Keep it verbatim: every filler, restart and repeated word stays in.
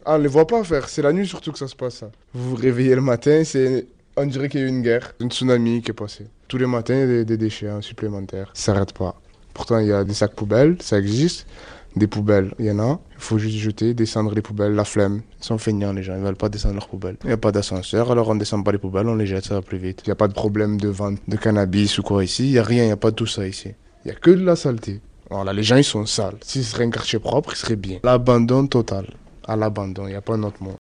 Ah, on les voit pas faire, c'est la nuit surtout que ça se passe, ça. Vous vous réveillez le matin, c'est... On dirait qu'il y a eu une guerre, une tsunami qui est passée. Tous les matins, il y a des, des déchets hein, supplémentaires. Ça s'arrête pas. Pourtant, il y a des sacs poubelles, ça existe. Des poubelles, il y en a. Il faut juste jeter, descendre les poubelles, la flemme. Ils sont feignants, les gens, ils veulent pas descendre leurs poubelles. Il n'y a pas d'ascenseur, alors on descend pas les poubelles, on les jette, ça va plus vite. Il n'y a pas de problème de vente de cannabis ou quoi ici. Il n'y a rien, il n'y a pas de tout ça ici. Il n'y a que de la saleté. Voilà, les gens, ils sont sales. Si ce serait un quartier propre, il serait bien. L'abandon total. À l'abandon, il n'y a pas un autre mot.